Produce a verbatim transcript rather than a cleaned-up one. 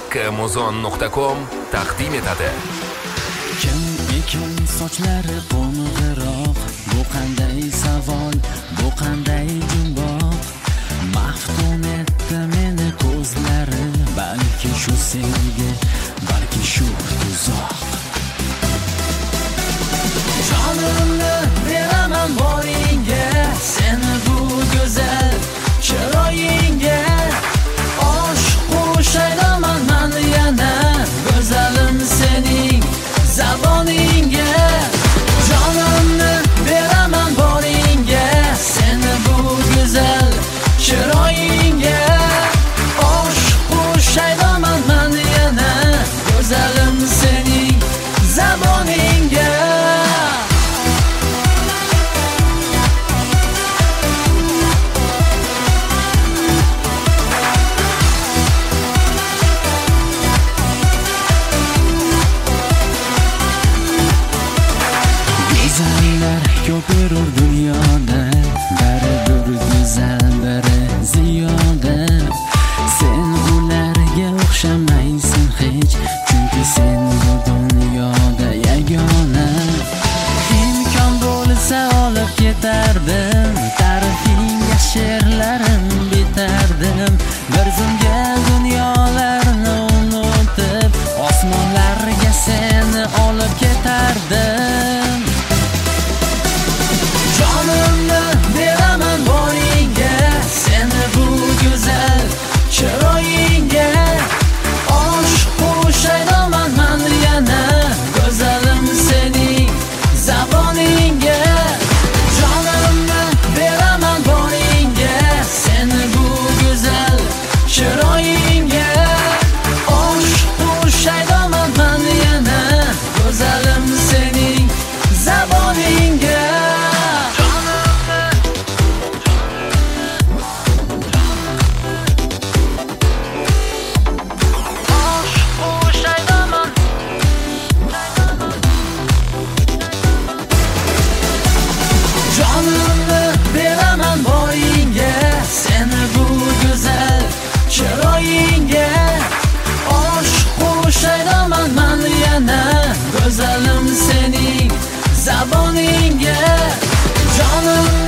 Amazon nuqta com taqdim etadi. Kim ekan sochlari qo'ng'iroq? Bu qanday savol, bu qanday jumboq? Maftun etdi meni ko'zlari, balki shu sevgi, balki shu tuzoq. Jonimni beraman boringga, seni bu go'zal chiroyingga. Oshq qo'shayman men yana, go'zalim sening zaboningga. Jonimni beraman boringga, seni bu go'zal chiroyingga. Oshq qo'shayman men yana, go'zalim sening zaboningga. Güzeller ko'p yurur dunyoda, baribir go'zal biri ziyoda. Sen ularga o'xshamaysan hech, chunki sen bu dunyoda yagona. Imkon bo'lsa olib ketardim, ta'rifingga she'rlarim bitardim. Bir zumga dunyolarni unutib, osmonlarga seni olib ketardim. Jonimni beraman boringga, seni bu go'zal chiroyingga. Oshq qo'shayman men yana, go'zalim sening zaboningga. Jonimni beraman boringga, seni bu go'zal chiroyingga. Oshq qo'shayman men yana, go'zalim sening zaboningga. Jonimni beraman boringga, seni bu go'zal chiroyingga. Oshq qo'shayman men yana, go'zalim sening zaboningga. Jonim